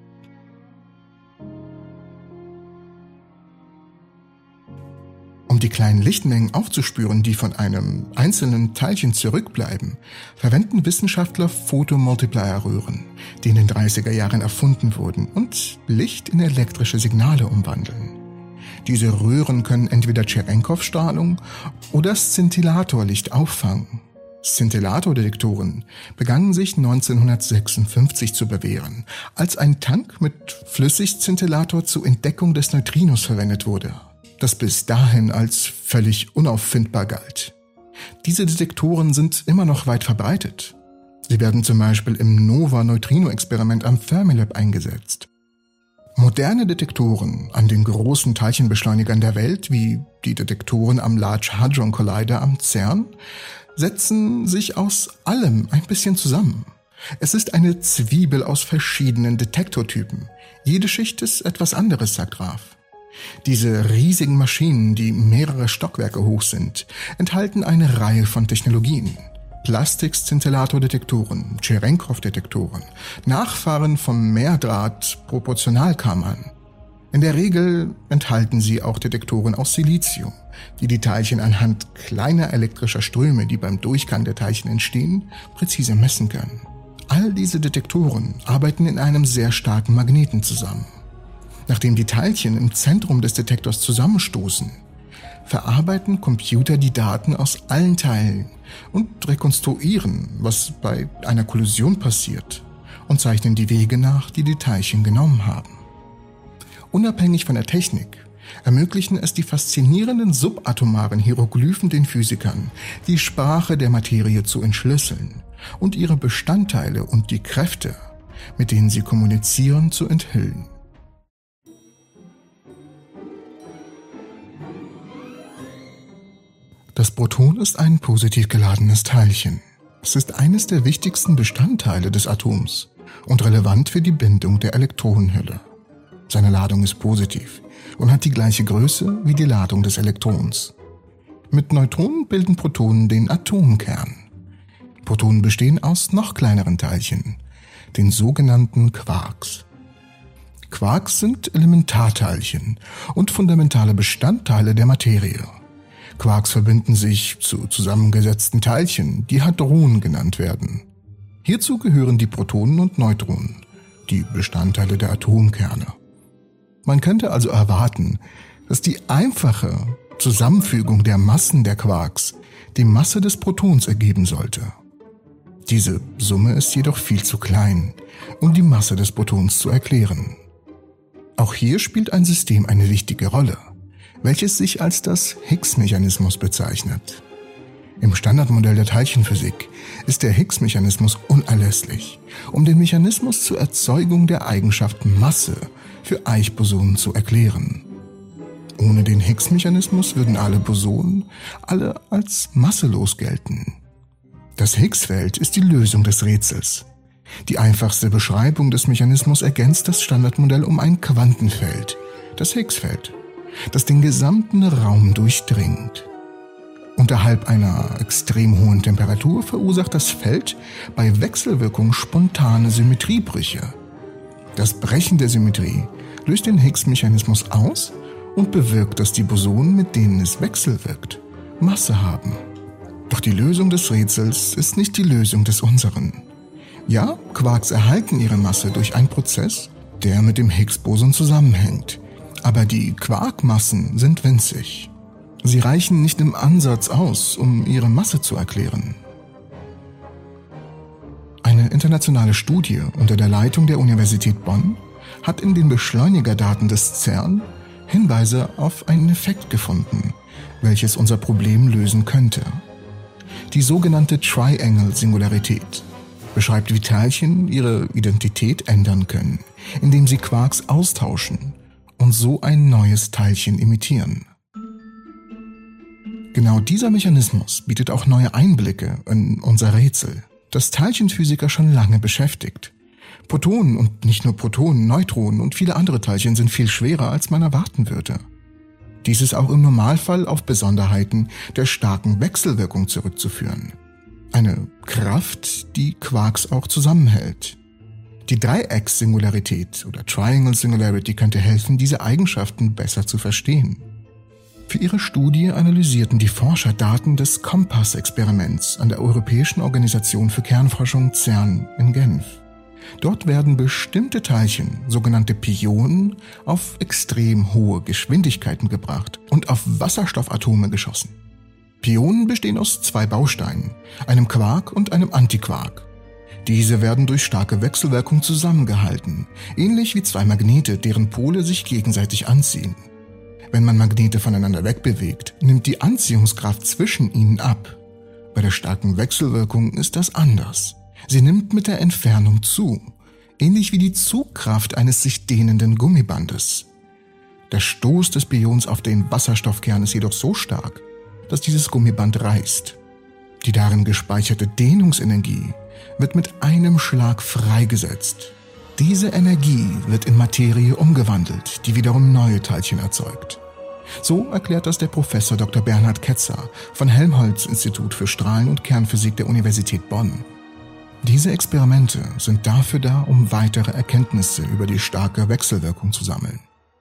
Um die kleinen Lichtmengen aufzuspüren, die von einem einzelnen Teilchen zurückbleiben, verwenden Wissenschaftler Photomultiplierröhren, die in den 30er Jahren erfunden wurden und Licht in elektrische Signale umwandeln. Diese Röhren können entweder Cherenkov-Strahlung oder Szintillatorlicht auffangen. Szintillatordetektoren begannen sich 1956 zu bewähren, als ein Tank mit Flüssigszintillator zur Entdeckung des Neutrinos verwendet wurde, das bis dahin als völlig unauffindbar galt. Diese Detektoren sind immer noch weit verbreitet. Sie werden zum Beispiel im Nova-Neutrino-Experiment am Fermilab eingesetzt. Moderne Detektoren an den großen Teilchenbeschleunigern der Welt, wie die Detektoren am Large Hadron Collider am CERN, setzen sich aus allem ein bisschen zusammen. Es ist eine Zwiebel aus verschiedenen Detektortypen. Jede Schicht ist etwas anderes, sagt Graf. Diese riesigen Maschinen, die mehrere Stockwerke hoch sind, enthalten eine Reihe von Technologien. Plastik-Szintillatordetektoren, Cherenkov-Detektoren, Nachfahren von Mehrdraht-Proportionalkammern. In der Regel enthalten sie auch Detektoren aus Silizium, die die Teilchen anhand kleiner elektrischer Ströme, die beim Durchgang der Teilchen entstehen, präzise messen können. All diese Detektoren arbeiten in einem sehr starken Magneten zusammen. Nachdem die Teilchen im Zentrum des Detektors zusammenstoßen, verarbeiten Computer die Daten aus allen Teilen und rekonstruieren, was bei einer Kollision passiert, und zeichnen die Wege nach, die die Teilchen genommen haben. Unabhängig von der Technik ermöglichen es die faszinierenden subatomaren Hieroglyphen den Physikern, die Sprache der Materie zu entschlüsseln und ihre Bestandteile und die Kräfte, mit denen sie kommunizieren, zu enthüllen. Das Proton ist ein positiv geladenes Teilchen. Es ist eines der wichtigsten Bestandteile des Atoms und relevant für die Bindung der Elektronenhülle. Seine Ladung ist positiv und hat die gleiche Größe wie die Ladung des Elektrons. Mit Neutronen bilden Protonen den Atomkern. Protonen bestehen aus noch kleineren Teilchen, den sogenannten Quarks. Quarks sind Elementarteilchen und fundamentale Bestandteile der Materie. Quarks verbinden sich zu zusammengesetzten Teilchen, die Hadronen genannt werden. Hierzu gehören die Protonen und Neutronen, die Bestandteile der Atomkerne. Man könnte also erwarten, dass die einfache Zusammenfügung der Massen der Quarks die Masse des Protons ergeben sollte. Diese Summe ist jedoch viel zu klein, um die Masse des Protons zu erklären. Auch hier spielt ein System eine wichtige Rolle, welches sich als das Higgs-Mechanismus bezeichnet. Im Standardmodell der Teilchenphysik ist der Higgs-Mechanismus unerlässlich, um den Mechanismus zur Erzeugung der Eigenschaft Masse für Eichbosonen zu erklären. Ohne den Higgs-Mechanismus würden alle Bosonen alle als masselos gelten. Das Higgs-Feld ist die Lösung des Rätsels. Die einfachste Beschreibung des Mechanismus ergänzt das Standardmodell um ein Quantenfeld, das Higgs-Feld, das den gesamten Raum durchdringt. Unterhalb einer extrem hohen Temperatur verursacht das Feld bei Wechselwirkung spontane Symmetriebrüche. Das Brechen der Symmetrie löst den Higgs-Mechanismus aus und bewirkt, dass die Bosonen, mit denen es wechselwirkt, Masse haben. Doch die Lösung des Rätsels ist nicht die Lösung des unseren. Ja, Quarks erhalten ihre Masse durch einen Prozess, der mit dem Higgs-Boson zusammenhängt. Aber die Quarkmassen sind winzig. Sie reichen nicht im Ansatz aus, um ihre Masse zu erklären. Eine internationale Studie unter der Leitung der Universität Bonn hat in den Beschleunigerdaten des CERN Hinweise auf einen Effekt gefunden, welches unser Problem lösen könnte. Die sogenannte Triangle-Singularität beschreibt, wie Teilchen ihre Identität ändern können, indem sie Quarks austauschen und so ein neues Teilchen imitieren. Genau dieser Mechanismus bietet auch neue Einblicke in unser Rätsel, das Teilchenphysiker schon lange beschäftigt. Protonen und nicht nur Protonen, Neutronen und viele andere Teilchen sind viel schwerer, als man erwarten würde. Dies ist auch im Normalfall auf Besonderheiten der starken Wechselwirkung zurückzuführen. Eine Kraft, die Quarks auch zusammenhält. Die Dreiecks-Singularität oder Triangle Singularity könnte helfen, diese Eigenschaften besser zu verstehen. Für ihre Studie analysierten die Forscher Daten des COMPASS-Experiments an der Europäischen Organisation für Kernforschung CERN in Genf. Dort werden bestimmte Teilchen, sogenannte Pionen, auf extrem hohe Geschwindigkeiten gebracht und auf Wasserstoffatome geschossen. Pionen bestehen aus zwei Bausteinen, einem Quark und einem Antiquark. Diese werden durch starke Wechselwirkung zusammengehalten, ähnlich wie zwei Magnete, deren Pole sich gegenseitig anziehen. Wenn man Magnete voneinander wegbewegt, nimmt die Anziehungskraft zwischen ihnen ab. Bei der starken Wechselwirkung ist das anders. Sie nimmt mit der Entfernung zu, ähnlich wie die Zugkraft eines sich dehnenden Gummibandes. Der Stoß des Pions auf den Wasserstoffkern ist jedoch so stark, dass dieses Gummiband reißt. Die darin gespeicherte Dehnungsenergie wird mit einem Schlag freigesetzt. Diese Energie wird in Materie umgewandelt, die wiederum neue Teilchen erzeugt. So erklärt das der Professor Dr. Bernhard Ketzer vom Helmholtz-Institut für Strahlen- und Kernphysik der Universität Bonn. Diese Experimente sind dafür da, um weitere Erkenntnisse über die starke Wechselwirkung zu sammeln.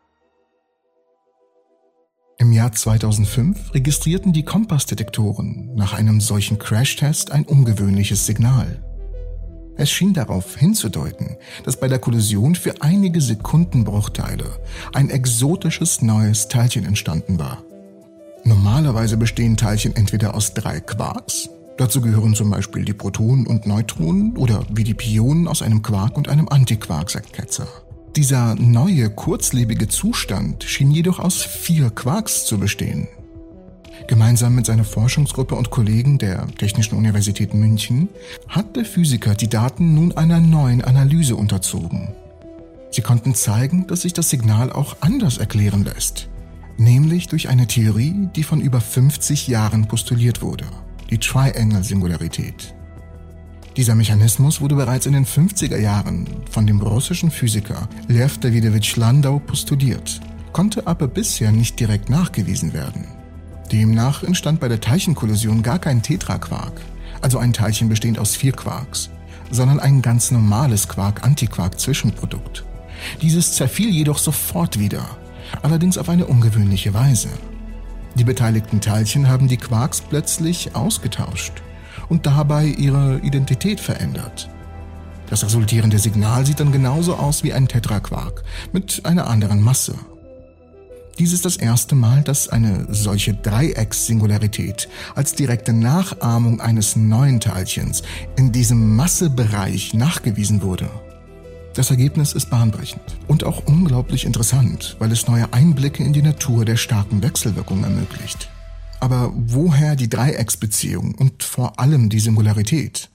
Im Jahr 2005 registrierten die Kompassdetektoren nach einem solchen Crashtest ein ungewöhnliches Signal. Es schien darauf hinzudeuten, dass bei der Kollision für einige Sekundenbruchteile ein exotisches neues Teilchen entstanden war. Normalerweise bestehen Teilchen entweder aus 3 Quarks, dazu gehören zum Beispiel die Protonen und Neutronen, oder wie die Pionen aus einem Quark und einem Antiquark, sagt Ketzer. Dieser neue, kurzlebige Zustand schien jedoch aus 4 Quarks zu bestehen. Gemeinsam mit seiner Forschungsgruppe und Kollegen der Technischen Universität München hat der Physiker die Daten nun einer neuen Analyse unterzogen. Sie konnten zeigen, dass sich das Signal auch anders erklären lässt, nämlich durch eine Theorie, die von über 50 Jahren postuliert wurde, die Triangle-Singularität. Dieser Mechanismus wurde bereits in den 50er Jahren von dem russischen Physiker Lew Davidowitsch Landau postuliert, konnte aber bisher nicht direkt nachgewiesen werden. Demnach entstand bei der Teilchenkollision gar kein Tetraquark, also ein Teilchen bestehend aus 4 Quarks, sondern ein ganz normales Quark-Antiquark-Zwischenprodukt. Dieses zerfiel jedoch sofort wieder, allerdings auf eine ungewöhnliche Weise. Die beteiligten Teilchen haben die Quarks plötzlich ausgetauscht und dabei ihre Identität verändert. Das resultierende Signal sieht dann genauso aus wie ein Tetraquark mit einer anderen Masse. Dies ist das erste Mal, dass eine solche Dreiecks-Singularität als direkte Nachahmung eines neuen Teilchens in diesem Massebereich nachgewiesen wurde. Das Ergebnis ist bahnbrechend und auch unglaublich interessant, weil es neue Einblicke in die Natur der starken Wechselwirkung ermöglicht. Aber woher die Dreiecksbeziehung und vor allem die Singularität?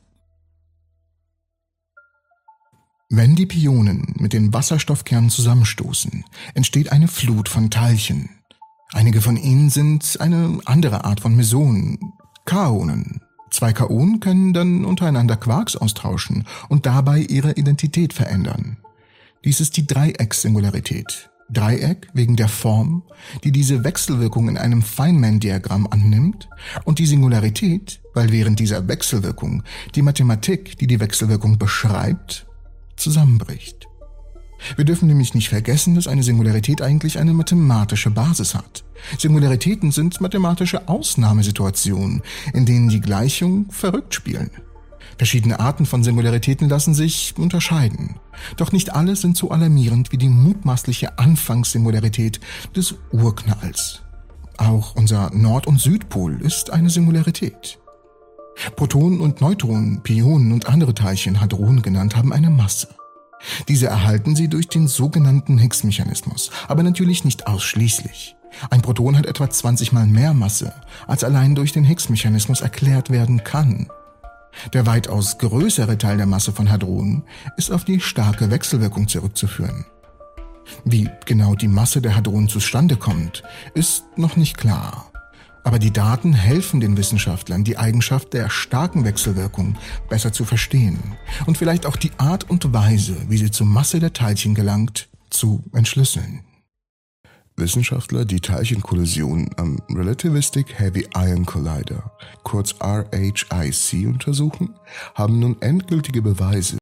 Wenn die Pionen mit den Wasserstoffkernen zusammenstoßen, entsteht eine Flut von Teilchen. Einige von ihnen sind eine andere Art von Mesonen, Kaonen. 2 Kaonen können dann untereinander Quarks austauschen und dabei ihre Identität verändern. Dies ist die Dreieckssingularität. Dreieck wegen der Form, die diese Wechselwirkung in einem Feynman-Diagramm annimmt, und die Singularität, weil während dieser Wechselwirkung die Mathematik, die die Wechselwirkung beschreibt, zusammenbricht. Wir dürfen nämlich nicht vergessen, dass eine Singularität eigentlich eine mathematische Basis hat. Singularitäten sind mathematische Ausnahmesituationen, in denen die Gleichungen verrückt spielen. Verschiedene Arten von Singularitäten lassen sich unterscheiden. Doch nicht alle sind so alarmierend wie die mutmaßliche Anfangssingularität des Urknalls. Auch unser Nord- und Südpol ist eine Singularität. Protonen und Neutronen, Pionen und andere Teilchen, Hadronen genannt, haben eine Masse. Diese erhalten sie durch den sogenannten Higgs-Mechanismus, aber natürlich nicht ausschließlich. Ein Proton hat etwa 20 mal mehr Masse, als allein durch den Higgs-Mechanismus erklärt werden kann. Der weitaus größere Teil der Masse von Hadronen ist auf die starke Wechselwirkung zurückzuführen. Wie genau die Masse der Hadronen zustande kommt, ist noch nicht klar. Aber die Daten helfen den Wissenschaftlern, die Eigenschaft der starken Wechselwirkung besser zu verstehen und vielleicht auch die Art und Weise, wie sie zur Masse der Teilchen gelangt, zu entschlüsseln. Wissenschaftler, die Teilchenkollision am Relativistic Heavy Ion Collider, kurz RHIC, untersuchen, haben nun endgültige Beweise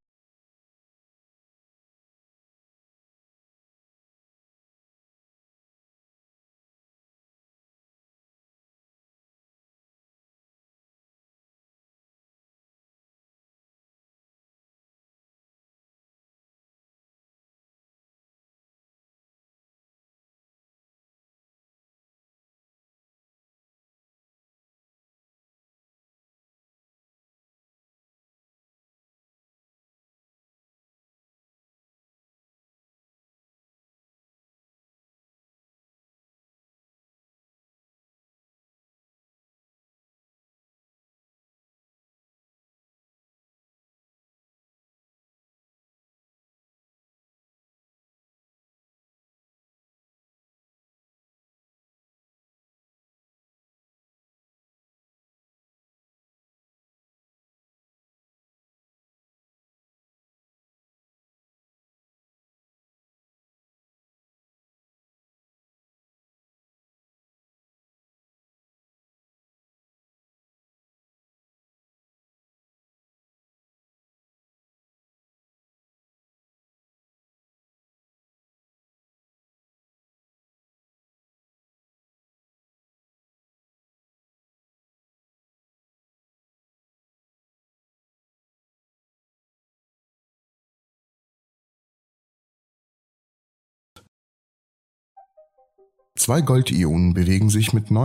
Zwei Goldionen bewegen sich mit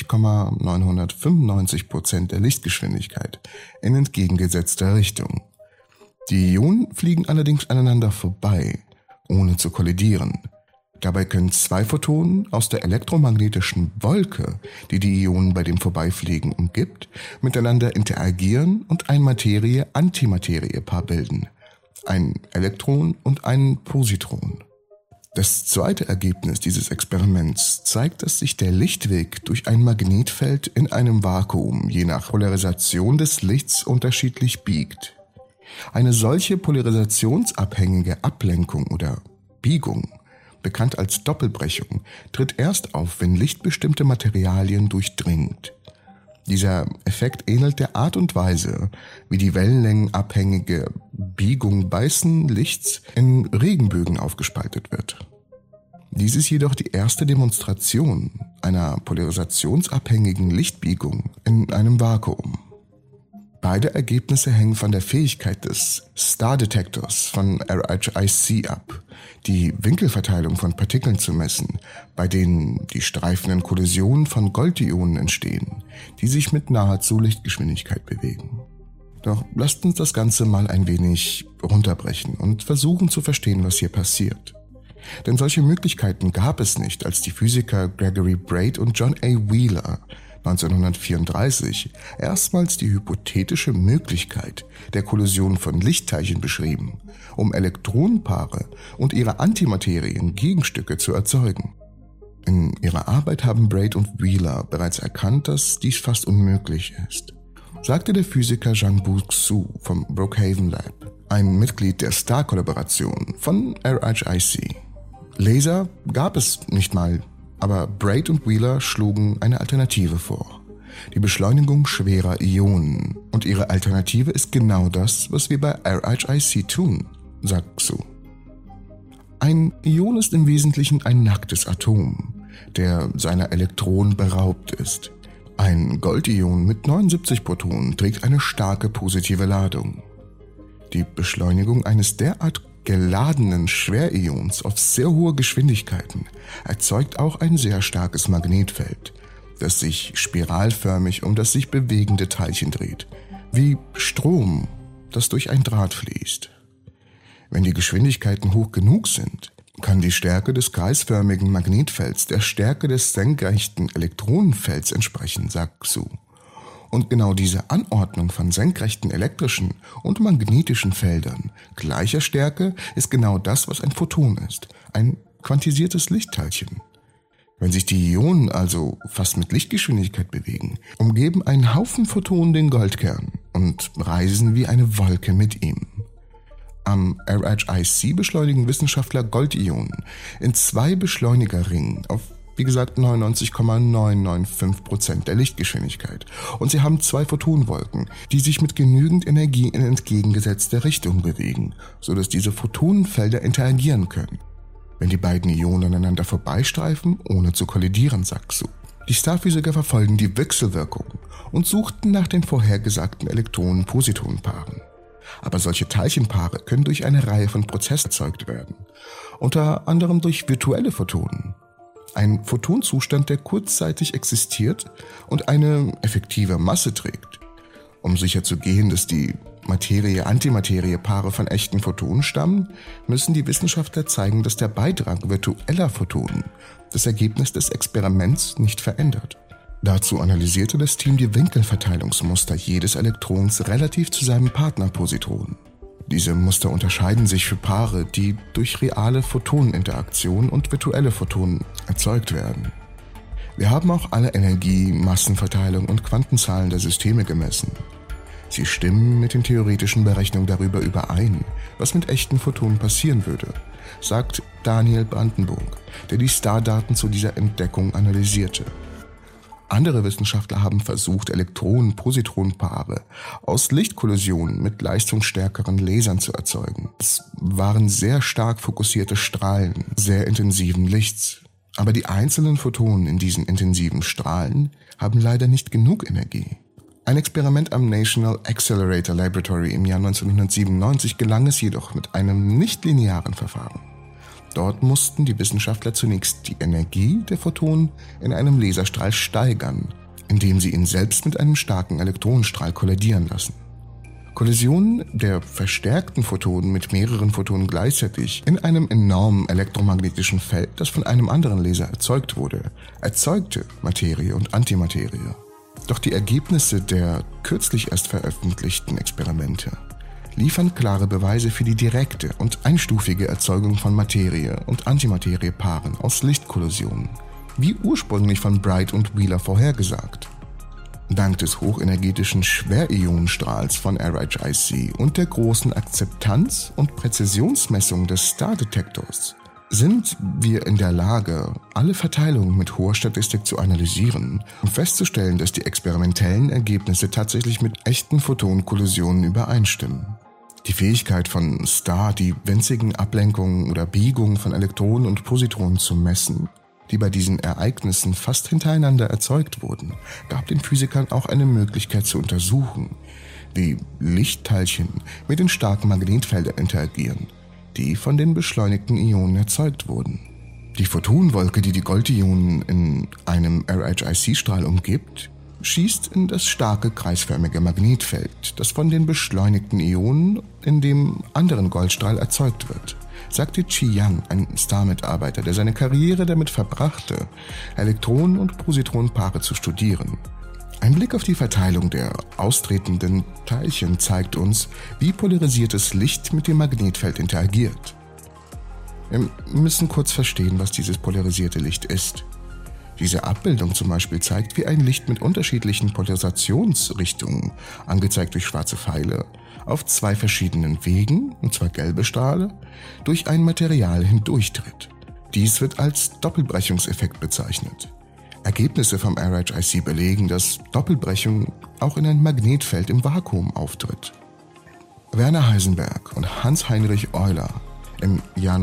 99,995% der Lichtgeschwindigkeit in entgegengesetzter Richtung. Die Ionen fliegen allerdings aneinander vorbei, ohne zu kollidieren. Dabei können zwei Photonen aus der elektromagnetischen Wolke, die die Ionen bei dem Vorbeifliegen umgibt, miteinander interagieren und ein Materie-Antimaterie-Paar bilden, ein Elektron und ein Positron. Das zweite Ergebnis dieses Experiments zeigt, dass sich der Lichtweg durch ein Magnetfeld in einem Vakuum je nach Polarisation des Lichts unterschiedlich biegt. Eine solche polarisationsabhängige Ablenkung oder Biegung, bekannt als Doppelbrechung, tritt erst auf, wenn Licht bestimmte Materialien durchdringt. Dieser Effekt ähnelt der Art und Weise, wie die wellenlängenabhängige Biegung weißen Lichts in Regenbögen aufgespaltet wird. Dies ist jedoch die erste Demonstration einer polarisationsabhängigen Lichtbiegung in einem Vakuum. Beide Ergebnisse hängen von der Fähigkeit des Star-Detektors von RHIC ab, die Winkelverteilung von Partikeln zu messen, bei denen die streifenden Kollisionen von Goldionen entstehen, die sich mit nahezu Lichtgeschwindigkeit bewegen. Doch lasst uns das Ganze mal ein wenig runterbrechen und versuchen zu verstehen, was hier passiert. Denn solche Möglichkeiten gab es nicht, als die Physiker Gregory Braid und John A. Wheeler 1934 erstmals die hypothetische Möglichkeit der Kollision von Lichtteilchen beschrieben, um Elektronenpaare und ihre Antimaterien Gegenstücke zu erzeugen. In ihrer Arbeit haben Braid und Wheeler bereits erkannt, dass dies fast unmöglich ist, sagte der Physiker Zhang-Bu Xu vom Brookhaven Lab, ein Mitglied der Star-Kollaboration von RHIC. Laser gab es nicht mal, aber Braid und Wheeler schlugen eine Alternative vor. Die Beschleunigung schwerer Ionen. Und ihre Alternative ist genau das, was wir bei RHIC tun, sagt Xu. Ein Ion ist im Wesentlichen ein nacktes Atom, der seiner Elektronen beraubt ist. Ein Goldion mit 79 Protonen trägt eine starke positive Ladung. Die Beschleunigung eines derart geladenen Schwerions auf sehr hohe Geschwindigkeiten erzeugt auch ein sehr starkes Magnetfeld, das sich spiralförmig um das sich bewegende Teilchen dreht, wie Strom, das durch ein Draht fließt. Wenn die Geschwindigkeiten hoch genug sind, kann die Stärke des kreisförmigen Magnetfelds der Stärke des senkrechten Elektronenfelds entsprechen, sagt Xu. Und genau diese Anordnung von senkrechten elektrischen und magnetischen Feldern gleicher Stärke ist genau das, was ein Photon ist, ein quantisiertes Lichtteilchen. Wenn sich die Ionen also fast mit Lichtgeschwindigkeit bewegen, umgeben ein Haufen Photonen den Goldkern und reisen wie eine Wolke mit ihm. Am RHIC beschleunigen Wissenschaftler Goldionen in zwei Beschleunigerringen auf, wie gesagt, 99,995% der Lichtgeschwindigkeit. Und sie haben zwei Photonwolken, die sich mit genügend Energie in entgegengesetzter Richtung bewegen, sodass diese Photonenfelder interagieren können, wenn die beiden Ionen aneinander vorbeistreifen, ohne zu kollidieren, sagt Xu. Die Starphysiker verfolgen die Wechselwirkung und suchten nach den vorhergesagten Elektronen-Positronenpaaren. Aber solche Teilchenpaare können durch eine Reihe von Prozessen erzeugt werden, unter anderem durch virtuelle Photonen. Ein Photonzustand, der kurzzeitig existiert und eine effektive Masse trägt. Um sicherzugehen, dass die Materie-Antimaterie-Paare von echten Photonen stammen, müssen die Wissenschaftler zeigen, dass der Beitrag virtueller Photonen das Ergebnis des Experiments nicht verändert. Dazu analysierte das Team die Winkelverteilungsmuster jedes Elektrons relativ zu seinem Partnerpositron. Diese Muster unterscheiden sich für Paare, die durch reale Photoneninteraktion und virtuelle Photonen erzeugt werden. Wir haben auch alle Energie-, Massenverteilung und Quantenzahlen der Systeme gemessen. Sie stimmen mit den theoretischen Berechnungen darüber überein, was mit echten Photonen passieren würde, sagt Daniel Brandenburg, der die Stardaten zu dieser Entdeckung analysierte. Andere Wissenschaftler haben versucht, Elektronen-Positronenpaare aus Lichtkollisionen mit leistungsstärkeren Lasern zu erzeugen. Es waren sehr stark fokussierte Strahlen sehr intensiven Lichts. Aber die einzelnen Photonen in diesen intensiven Strahlen haben leider nicht genug Energie. Ein Experiment am National Accelerator Laboratory im Jahr 1997 gelang es jedoch mit einem nichtlinearen Verfahren. Dort mussten die Wissenschaftler zunächst die Energie der Photonen in einem Laserstrahl steigern, indem sie ihn selbst mit einem starken Elektronenstrahl kollidieren lassen. Kollisionen der verstärkten Photonen mit mehreren Photonen gleichzeitig in einem enormen elektromagnetischen Feld, das von einem anderen Laser erzeugt wurde, erzeugte Materie und Antimaterie. Doch die Ergebnisse der kürzlich erst veröffentlichten Experimente liefern klare Beweise für die direkte und einstufige Erzeugung von Materie- und Antimateriepaaren aus Lichtkollisionen, wie ursprünglich von Bright und Wheeler vorhergesagt. Dank des hochenergetischen Schwerionenstrahls von RHIC und der großen Akzeptanz und Präzisionsmessung des Star-Detektors sind wir in der Lage, alle Verteilungen mit hoher Statistik zu analysieren und festzustellen, dass die experimentellen Ergebnisse tatsächlich mit echten Photonenkollisionen übereinstimmen. Die Fähigkeit von Star, die winzigen Ablenkungen oder Biegungen von Elektronen und Positronen zu messen, die bei diesen Ereignissen fast hintereinander erzeugt wurden, gab den Physikern auch eine Möglichkeit zu untersuchen, wie Lichtteilchen mit den starken Magnetfeldern interagieren, die von den beschleunigten Ionen erzeugt wurden. Die Photonenwolke, die die Goldionen in einem RHIC-Strahl umgibt, schießt in das starke kreisförmige Magnetfeld, das von den beschleunigten Ionen in dem anderen Goldstrahl erzeugt wird, sagte Qi Yang, ein Star-Mitarbeiter, der seine Karriere damit verbrachte, Elektronen- und Positronenpaare zu studieren. Ein Blick auf die Verteilung der austretenden Teilchen zeigt uns, wie polarisiertes Licht mit dem Magnetfeld interagiert. Wir müssen kurz verstehen, was dieses polarisierte Licht ist. Diese Abbildung zum Beispiel zeigt, wie ein Licht mit unterschiedlichen Polarisationsrichtungen, angezeigt durch schwarze Pfeile, auf zwei verschiedenen Wegen, und zwar gelbe Strahle, durch ein Material hindurchtritt. Dies wird als Doppelbrechungseffekt bezeichnet. Ergebnisse vom RHIC belegen, dass Doppelbrechung auch in ein Magnetfeld im Vakuum auftritt. Werner Heisenberg und Hans-Heinrich Euler im Jahr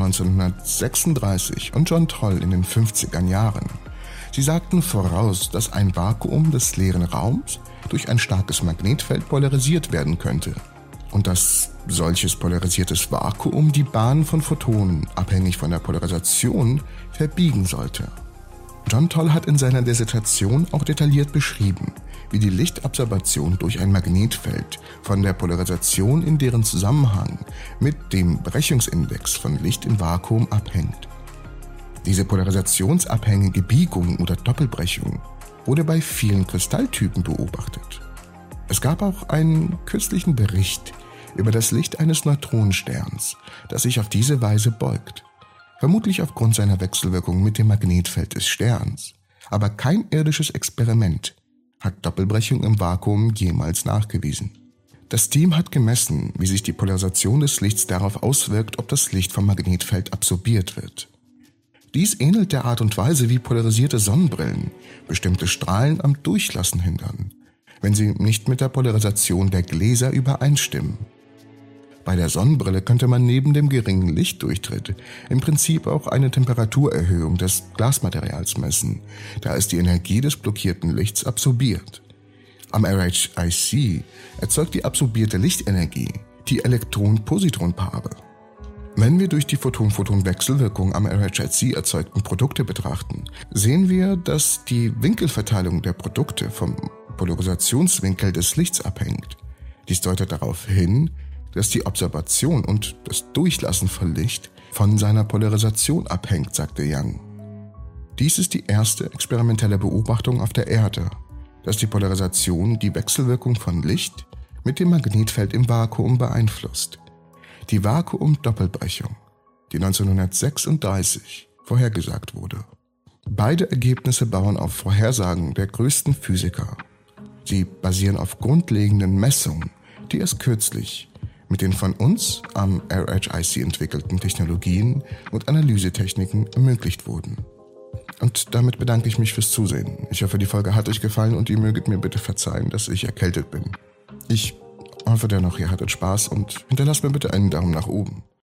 1936 und John Toll in den 50er Jahren. Sie sagten voraus, dass ein Vakuum des leeren Raums durch ein starkes Magnetfeld polarisiert werden könnte und dass solches polarisiertes Vakuum die Bahn von Photonen, abhängig von der Polarisation, verbiegen sollte. John Toll hat in seiner Dissertation auch detailliert beschrieben, wie die Lichtabsorption durch ein Magnetfeld von der Polarisation in deren Zusammenhang mit dem Brechungsindex von Licht im Vakuum abhängt. Diese polarisationsabhängige Biegung oder Doppelbrechung wurde bei vielen Kristalltypen beobachtet. Es gab auch einen kürzlichen Bericht über das Licht eines Neutronensterns, das sich auf diese Weise beugt, vermutlich aufgrund seiner Wechselwirkung mit dem Magnetfeld des Sterns. Aber kein irdisches Experiment hat Doppelbrechung im Vakuum jemals nachgewiesen. Das Team hat gemessen, wie sich die Polarisation des Lichts darauf auswirkt, ob das Licht vom Magnetfeld absorbiert wird. Dies ähnelt der Art und Weise, wie polarisierte Sonnenbrillen bestimmte Strahlen am Durchlassen hindern, wenn sie nicht mit der Polarisation der Gläser übereinstimmen. Bei der Sonnenbrille könnte man neben dem geringen Lichtdurchtritt im Prinzip auch eine Temperaturerhöhung des Glasmaterials messen, da es die Energie des blockierten Lichts absorbiert. Am RHIC erzeugt die absorbierte Lichtenergie die Elektron-Positron-Paare. Wenn wir durch die Photon-Photon-Wechselwirkung am RHIC erzeugten Produkte betrachten, sehen wir, dass die Winkelverteilung der Produkte vom Polarisationswinkel des Lichts abhängt. Dies deutet darauf hin, dass die Absorption und das Durchlassen von Licht von seiner Polarisation abhängt, sagte Young. Dies ist die erste experimentelle Beobachtung auf der Erde, dass die Polarisation die Wechselwirkung von Licht mit dem Magnetfeld im Vakuum beeinflusst. Die Vakuum-Doppelbrechung, die 1936 vorhergesagt wurde. Beide Ergebnisse bauen auf Vorhersagen der größten Physiker. Sie basieren auf grundlegenden Messungen, die erst kürzlich mit den von uns am RHIC entwickelten Technologien und Analysetechniken ermöglicht wurden. Und damit bedanke ich mich fürs Zusehen. Ich hoffe, die Folge hat euch gefallen und ihr möget mir bitte verzeihen, dass ich erkältet bin. Ich hoffe dennoch, ihr hattet Spaß und hinterlasst mir bitte einen Daumen nach oben.